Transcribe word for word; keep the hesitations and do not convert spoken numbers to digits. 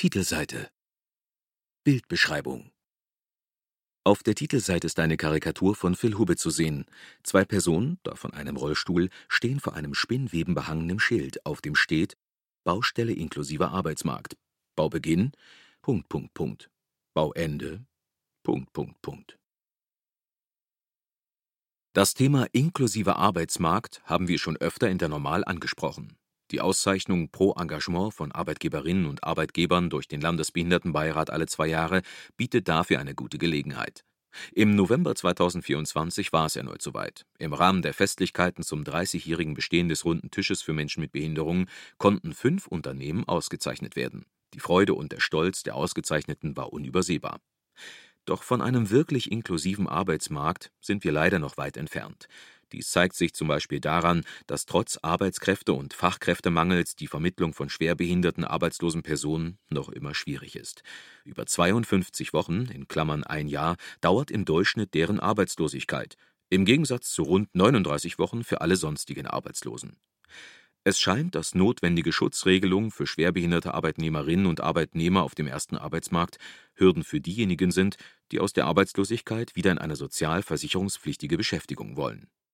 Titelseite. Bildbeschreibung. Auf der Titelseite ist eine Karikatur von Phil Hubbe zu sehen. Zwei Personen, davon eine im Rollstuhl, stehen vor einem spinnwebenbehangenen Schild, auf dem steht: Baustelle inklusive Arbeitsmarkt. Baubeginn: Punkt, Punkt, Punkt. Bauende: Punkt, Punkt, Punkt. Das Thema inklusiver Arbeitsmarkt haben wir schon öfter in der Normal angesprochen. Die Auszeichnung Pro Engagement von Arbeitgeberinnen und Arbeitgebern durch den Landesbehindertenbeirat alle zwei Jahre bietet dafür eine gute Gelegenheit. Im November zweitausendvierundzwanzig war es erneut soweit. Im Rahmen der Festlichkeiten zum dreißigjährigen Bestehen des Runden Tisches für Menschen mit Behinderungen konnten fünf Unternehmen ausgezeichnet werden. Die Freude und der Stolz der Ausgezeichneten war unübersehbar. Doch von einem wirklich inklusiven Arbeitsmarkt sind wir leider noch weit entfernt. Dies zeigt sich zum Beispiel daran, dass trotz Arbeitskräfte- und Fachkräftemangels die Vermittlung von schwerbehinderten arbeitslosen Personen noch immer schwierig ist. Über zweiundfünfzig Wochen (in Klammern ein Jahr) dauert im Durchschnitt deren Arbeitslosigkeit, im Gegensatz zu rund neununddreißig Wochen für alle sonstigen Arbeitslosen. Es scheint, dass notwendige Schutzregelungen für schwerbehinderte Arbeitnehmerinnen und Arbeitnehmer auf dem ersten Arbeitsmarkt Hürden für diejenigen sind, die aus der Arbeitslosigkeit wieder in eine sozialversicherungspflichtige Beschäftigung wollen.